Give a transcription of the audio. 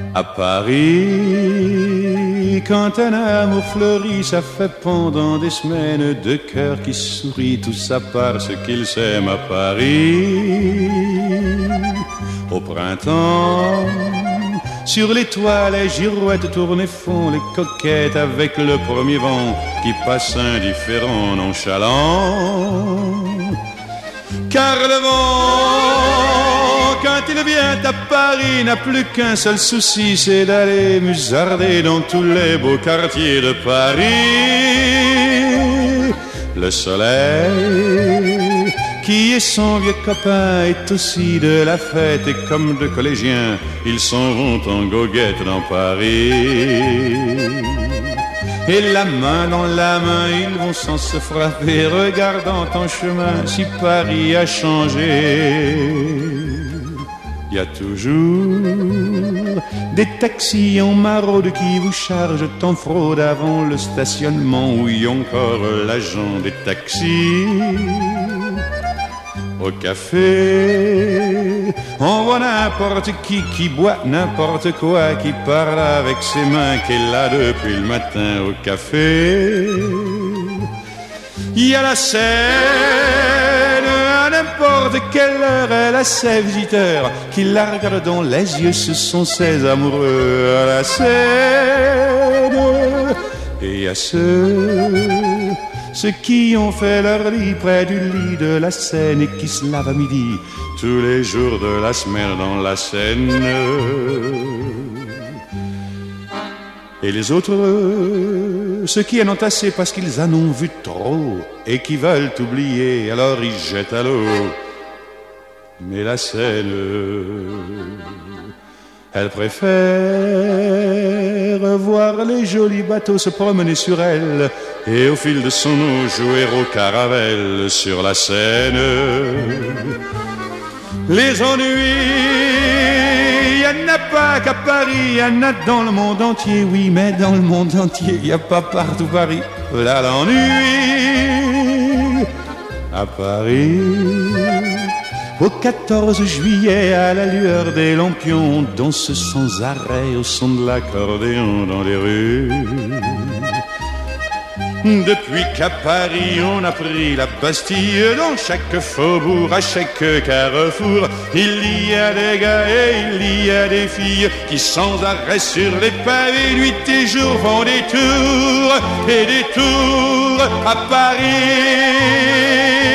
À Paris, quand un amour fleurit, ça fait pendant des semaines deux cœurs qui sourient, tout ça parce qu'ils s'aiment à Paris. Au printemps, sur les toits, les girouettes tournent et font les coquettes avec le premier vent qui passe indifférent, nonchalant. Car le vent, quand il vient à Paris, n'a plus qu'un seul souci, c'est d'aller musarder dans tous les beaux quartiers de Paris. Le soleil, qui est son vieux copain, est aussi de la fête, et comme deux collégiens, ils s'en vont en goguette dans Paris. Et la main dans la main, ils vont sans se frapper, regardant en chemin si Paris a changé. Il y a toujours des taxis en maraude qui vous chargent en fraude avant le stationnement, où y a encore l'agent des taxis. Au café, on voit n'importe qui boit n'importe quoi, qui parle avec ses mains, qui est là depuis le matin au café. Il y a la Seine, à n'importe quelle heure, elle a ses visiteurs qui la regardent dans les yeux, ce sont ses amoureux à la Seine. Et il y a ceux qui ont fait leur lit près du lit de la Seine et qui se lavent à midi tous les jours de la semaine dans la Seine. Et les autres, ceux qui en ont assez parce qu'ils en ont vu trop et qui veulent oublier, alors ils jettent à l'eau. Mais la Seine, elle préfère voir les jolis bateaux se promener sur elle et au fil de son eau jouer au caravelle sur la Seine. Les ennuis, il n'y en a pas qu'à Paris, il y en a dans le monde entier, oui, mais dans le monde entier, il n'y a pas partout Paris. Voilà l'ennui à Paris. Au 14 juillet, à la lueur des lampions, on danse sans arrêt au son de l'accordéon dans les rues. Depuis qu'à Paris on a pris la Bastille, dans chaque faubourg, à chaque carrefour, il y a des gars et il y a des filles qui sans arrêt sur les pavés, nuit et jour, font des tours et des tours à Paris.